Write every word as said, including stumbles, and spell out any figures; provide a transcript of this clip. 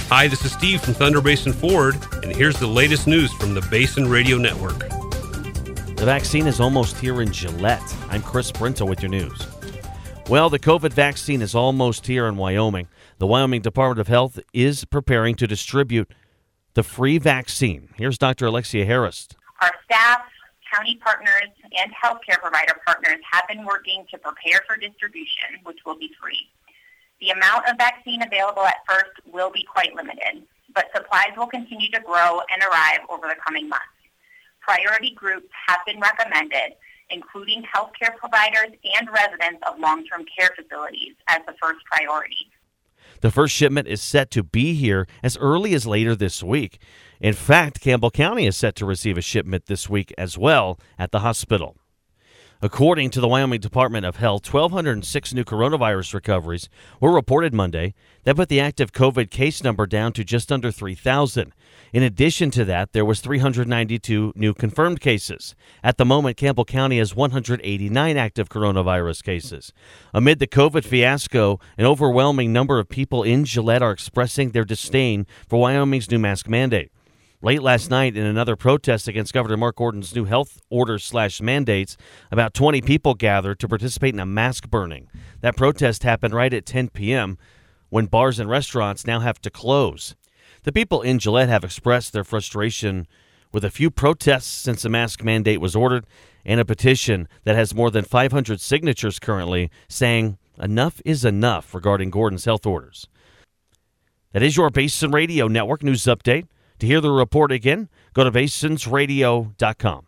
Hi, this is Steve from Thunder Basin Ford, and here's the latest news from the Basin Radio Network. The vaccine is almost here in Gillette. I'm Chris Brinto with your news. Well, the COVID vaccine is almost here in Wyoming. The Wyoming Department of Health is preparing to distribute the free vaccine. Here's Doctor Alexia Harris. Our staff, county partners, and healthcare provider partners have been working to prepare for distribution, which will be free. The amount of vaccine available at first will be quite limited, but supplies will continue to grow and arrive over the coming months. Priority groups have been recommended, including healthcare providers and residents of long-term care facilities, as the first priority. The first shipment is set to be here as early as later this week. In fact, Campbell County is set to receive a shipment this week as well at the hospital. According to the Wyoming Department of Health, one thousand two hundred six new coronavirus recoveries were reported Monday. That put the active COVID case number down to just under three thousand. In addition to that, there was three hundred ninety-two new confirmed cases. At the moment, Campbell County has one hundred eighty-nine active coronavirus cases. Amid the COVID fiasco, an overwhelming number of people in Gillette are expressing their disdain for Wyoming's new mask mandate. Late last night, in another protest against Governor Mark Gordon's new health orders slash mandates, about twenty people gathered to participate in a mask burning. That protest happened right at ten p.m. when bars and restaurants now have to close. The people in Gillette have expressed their frustration with a few protests since the mask mandate was ordered and a petition that has more than five hundred signatures currently saying enough is enough regarding Gordon's health orders. That is your Basin Radio Network news update. To hear the report again, go to basins radio dot com.